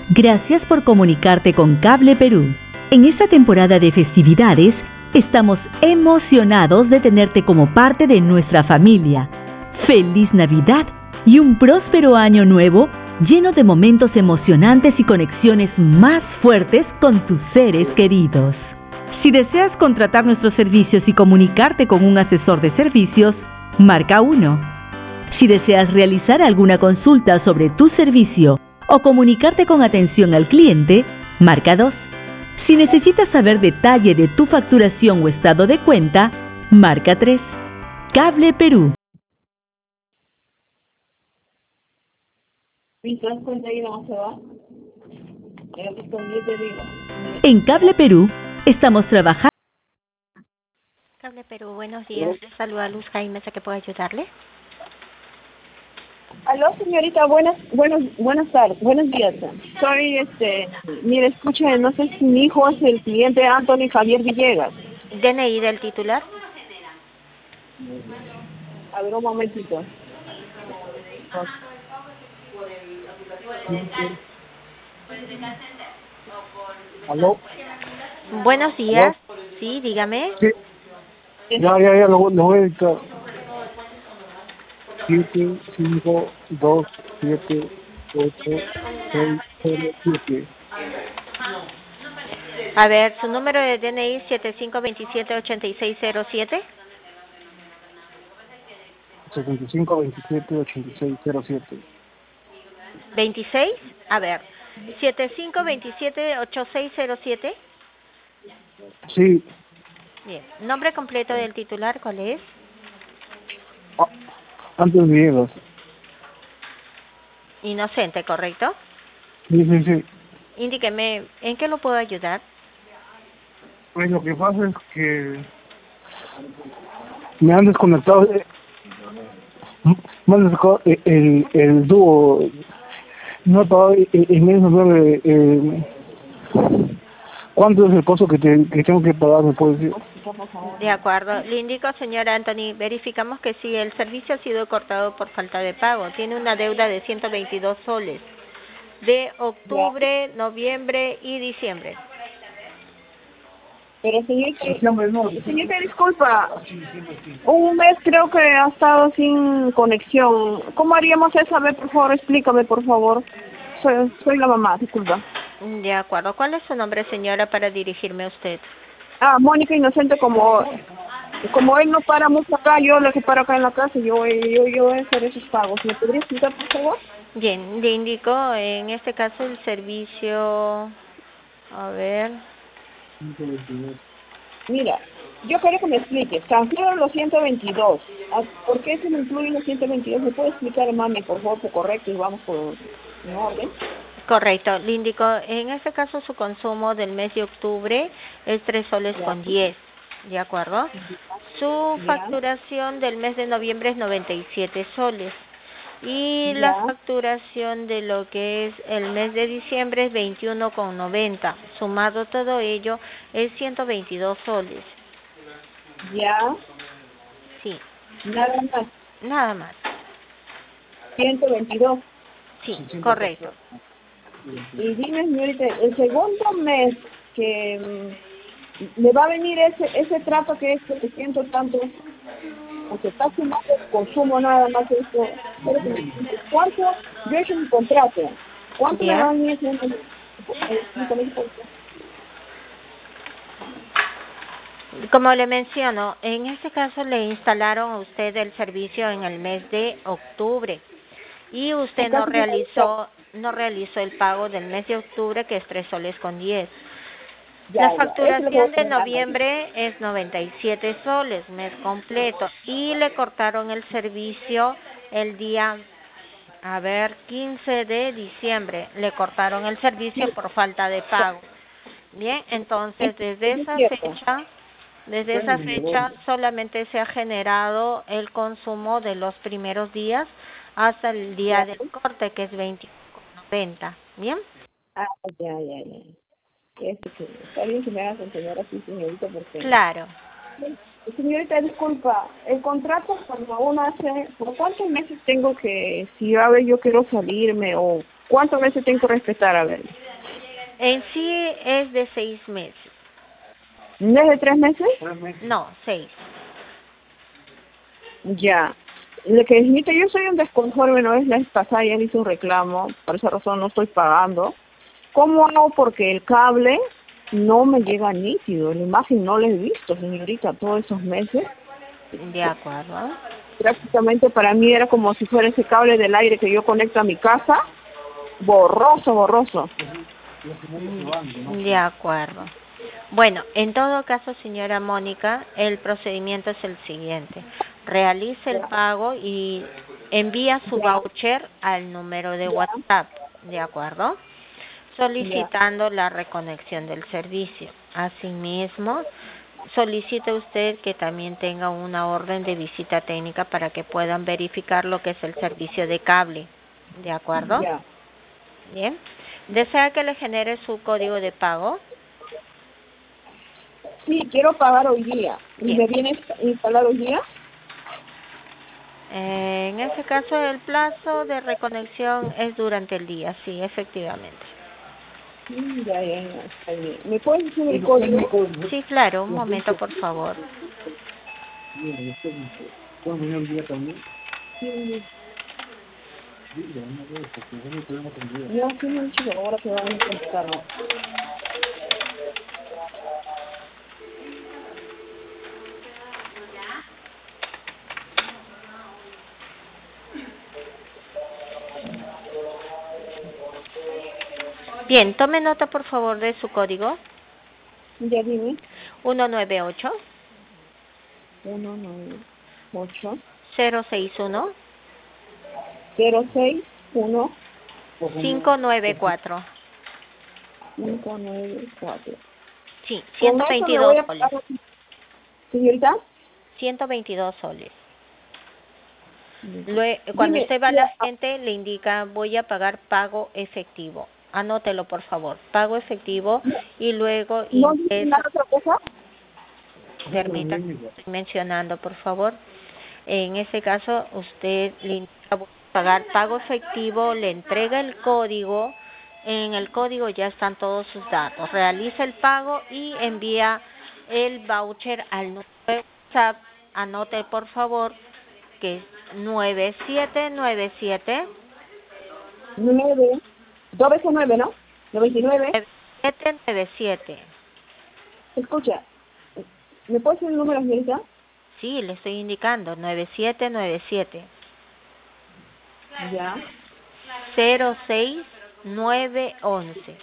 Gracias por comunicarte con Cable Perú. En esta temporada de festividades, estamos emocionados de tenerte como parte de nuestra familia. ¡Feliz Navidad y un próspero año nuevo lleno de momentos emocionantes y conexiones más fuertes con tus seres queridos! Si deseas contratar nuestros servicios y comunicarte con un asesor de servicios, marca 1. Si deseas realizar alguna consulta sobre tu servicio o comunicarte con atención al cliente, marca 2. Si necesitas saber detalle de tu facturación o estado de cuenta, marca 3. Cable Perú. En Cable Perú estamos trabajando. Cable Perú, buenos días. Les saluda Luz Jaime, ¿a qué puedo ayudarle? Aló, señorita, buenas tardes, buenos días. Soy, mire, escuche, no sé si mi hijo es el cliente Anthony Javier Villegas. DNI del titular. A ver, un momentito. ¿Aló? Buenos días. ¿Aló? Sí, dígame. Sí. Ya, lo voy a dictar. 7, 5, 2, 7, 8, 6, 0, 7. A ver, su número de DNI 75278607. 75, 27, 86, 07. 26. A ver, 75278607. Sí. Bien. Nombre completo del titular, ¿cuál es? Antes Villegas. Inocente, ¿correcto? Sí. Indíqueme, ¿en qué lo puedo ayudar? Pues lo que pasa es que me han desconectado, me han desconectado el dúo. No he pagado el mes de noviembre. ¿Cuánto es el costo que tengo que pagar, me puede decir? De acuerdo. Le indico, señor Anthony, verificamos que sí, el servicio ha sido cortado por falta de pago. Tiene una deuda de 122 soles de octubre, noviembre y diciembre. Pero señorita, disculpa, un mes creo que ha estado sin conexión. ¿Cómo haríamos eso? A ver, por favor, explícame, por favor. Soy la mamá, disculpa. De acuerdo. ¿Cuál es su nombre, señora, para dirigirme a usted? Mónica Inocente, como él no para mucho acá, yo lo que paro acá en la casa, yo voy a hacer esos pagos. ¿Me podría explicar, por favor? Bien, le indico, en este caso el servicio, a ver. Mira, yo quiero que me expliques, cancelaron los 122. ¿Por qué se me incluyen los 122? ¿Me puede explicar, mami, por favor, correcto, y vamos por en orden? Correcto, le indico, en este caso su consumo del mes de octubre es 3 soles con 10, ¿de acuerdo? Su facturación del mes de noviembre es 97 soles. Y la facturación de lo que es el mes de diciembre es 21,90. Sumado todo ello es 122 soles. Ya. Sí. Nada más. Nada más. 122. Sí, correcto. Y dime, señorita, el segundo mes que me va a venir ese trato que es 700 tanto, porque está sumando el consumo nada más eso. ¿Cuánto? Yo he hecho mi contrato. ¿Cuánto me va a venir? Como le menciono, en este caso le instalaron a usted el servicio en el mes de octubre y usted no realizó el pago del mes de octubre, que es 3 soles con 10. La facturación de noviembre es 97 soles, mes completo, y le cortaron el servicio el día, 15 de diciembre, le cortaron el servicio por falta de pago. Bien, entonces desde esa fecha solamente se ha generado el consumo de los primeros días hasta el día del corte, que es 21,90. ¿Bien? Ya. Está bien que me hagas enseñar así, señorita, porque... Claro. Señorita, disculpa, el contrato cuando uno hace... ¿Por cuántos meses tengo que, si yo quiero salirme o ¿Cuántos meses tengo que respetar? A ver. En sí es de 6 meses. ¿No es de 3 meses? No, 6. Ya. Lo que necesito, yo soy un desconforme, no es la vez pasada, ya le hice un reclamo, por esa razón no estoy pagando. ¿Cómo hago? Porque el cable no me llega nítido, la imagen no la he visto, señorita, todos esos meses. De acuerdo. Prácticamente para mí era como si fuera ese cable del aire que yo conecto a mi casa, borroso, borroso. De acuerdo. Bueno, en todo caso, señora Mónica, el procedimiento es el siguiente. Realice el pago y envía su voucher al número de WhatsApp, ¿de acuerdo? Solicitando la reconexión del servicio. Asimismo, solicite usted que también tenga una orden de visita técnica para que puedan verificar lo que es el servicio de cable, ¿de acuerdo? Bien. ¿Desea que le genere su código de pago? Sí, quiero pagar hoy día. ¿Y Bien. me viene a instalar hoy día? En ese caso, el plazo de reconexión es durante el día, sí, efectivamente. Ya, está bien. ¿Me puedes decir el código? Sí, claro, un momento, por favor. No, sí me han dicho que ahora que van a contestar, ¿no? Bien, tome nota, por favor, de su código. Ya dime. 198 198 061 061 594. 594. Sí, Con eso me 122 voy a soles. pagar. Señorita, 122 soles. Cuando dime, usted va a la gente, le indica, voy a pagar pago efectivo. Anótelo, por favor. Pago efectivo y luego ¿no dice nada otra cosa? permítame, estoy mencionando, por favor. En ese caso, usted le indica, voy a pagar pago efectivo, le entrega el código. En el código ya están todos sus datos. Realiza el pago y envía el voucher al número de WhatsApp. Anote, por favor, que es 9797 9, 2 veces 9, ¿no? 99. 9797. Escucha, ¿me puedes decir el número, señorita? Sí, le estoy indicando 9797 Ya. 06911.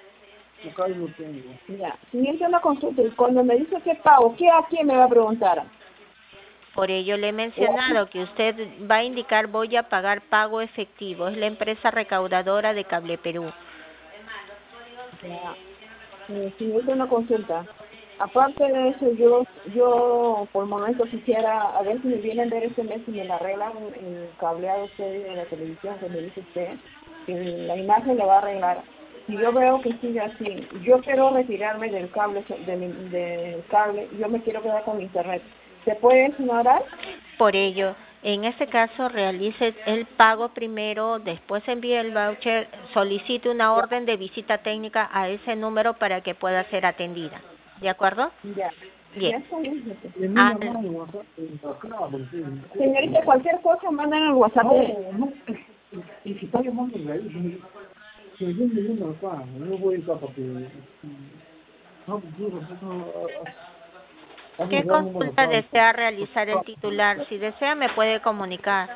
Ya. Señorita, una consulta. Y cuando me dice que pago, ¿qué a quién me va a preguntar? Por ello le he mencionado que usted va a indicar voy a pagar pago efectivo. Es la empresa recaudadora de Cable Perú. Ya. Señorita, una consulta. Aparte de eso, yo por el momento quisiera, a ver si me vienen a ver este mes y me la arreglan el cableado usted de la televisión que me dice usted, que la imagen le va a arreglar. Si yo veo que sigue así, yo quiero retirarme del cable, del cable, yo me quiero quedar con internet. ¿Se puede ignorar? Por ello, en este caso realice el pago primero, después envíe el voucher, solicite una orden de visita técnica a ese número para que pueda ser atendida. ¿De acuerdo? Ya. Ya Bien. está bien. Ah, Señorita, cualquier cosa mandan al WhatsApp. Y si está llamando de ahí, que yo me llamo acá, no voy acá porque... ¿qué consulta desea realizar el titular? Si desea, me puede comunicar.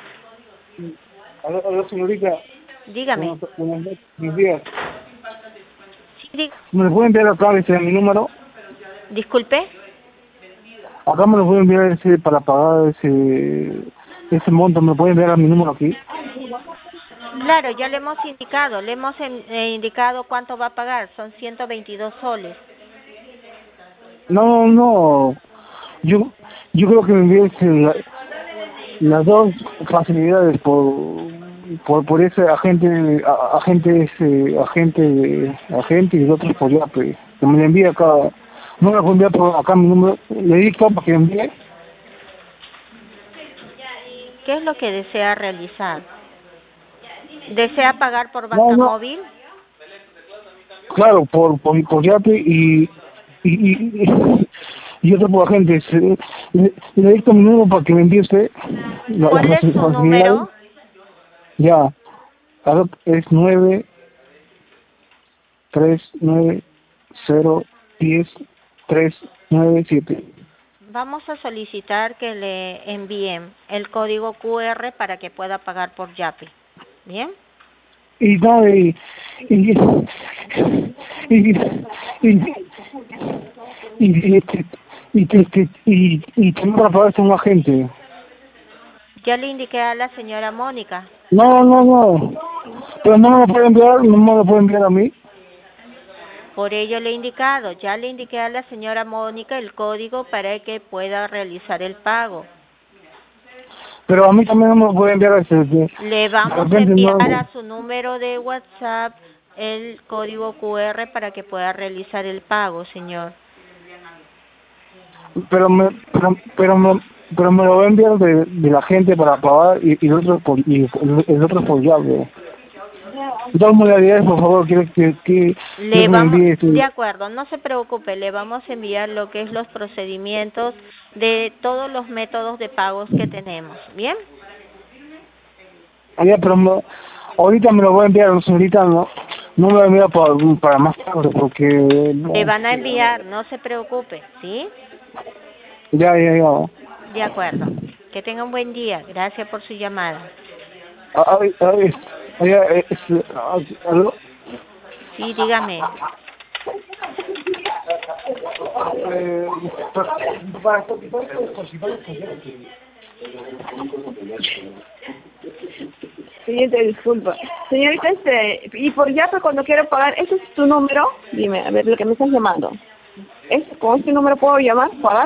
Hola, señorita. Dígame. Buenos días. Sí, diga. ¿Me lo puede enviar acá mi número? Disculpe. Acá me lo puede enviar para pagar ese monto, ¿me lo puede enviar a mi número aquí? Claro, ya le hemos indicado, indicado cuánto va a pagar, son 122 soles. No, yo creo que me envíes las dos facilidades por ese agente y el otro por YAPE, que me lo envíe acá, no me lo puede enviar por acá mi número, le dicto para que me envíe. ¿Qué es lo que desea realizar? ¿Desea pagar por banca no. móvil? Claro, por Yape y otro por agente. Le dicto mi número para que me envíe usted ¿Cuál es su facilidades. número? Ya, claro, es 939010397. Vamos a solicitar que le envíen el código QR para que pueda pagar por Yape. ¿Bien? Y no, y tengo para pagar a un agente. Ya le indiqué a la señora Mónica. No. Pero no me lo puede enviar, no me lo puede enviar a mí. Por ello le he indicado, ya le indiqué a la señora Mónica el código para que pueda realizar el pago. Pero a mí también no me lo puede enviar Le vamos a enviar a su número de WhatsApp el código QR para que pueda realizar el pago, señor. pero me lo va a enviar de la gente para pagar y el otro por llave. Dos modalidades, por favor, quiero que Le me vamos, envíe de acuerdo, no se preocupe, le vamos a enviar lo que es los procedimientos de todos los métodos de pagos que tenemos, ¿bien? allá, pero ahorita me lo voy a enviar, señorita, no me lo envía para más tarde, porque Le van a enviar, no se preocupe, ¿sí? ya. De acuerdo. Que tenga un buen día. Gracias por su llamada. ¿Aló? Sí, dígame. Señorita, disculpa. Señorita, y por Yape cuando quiero pagar, ¿ese es tu número? Dime, a ver, lo que me estás llamando. ¿Con este número puedo llamar, pagar?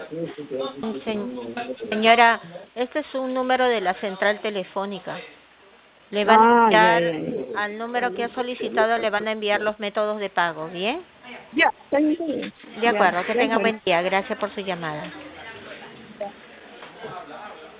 Señora, este es un número de la central telefónica. Le van a enviar al número que ha solicitado, le van a enviar los métodos de pago, ¿bien? Ya, está bien. De acuerdo, que tenga buen día. Gracias por su llamada.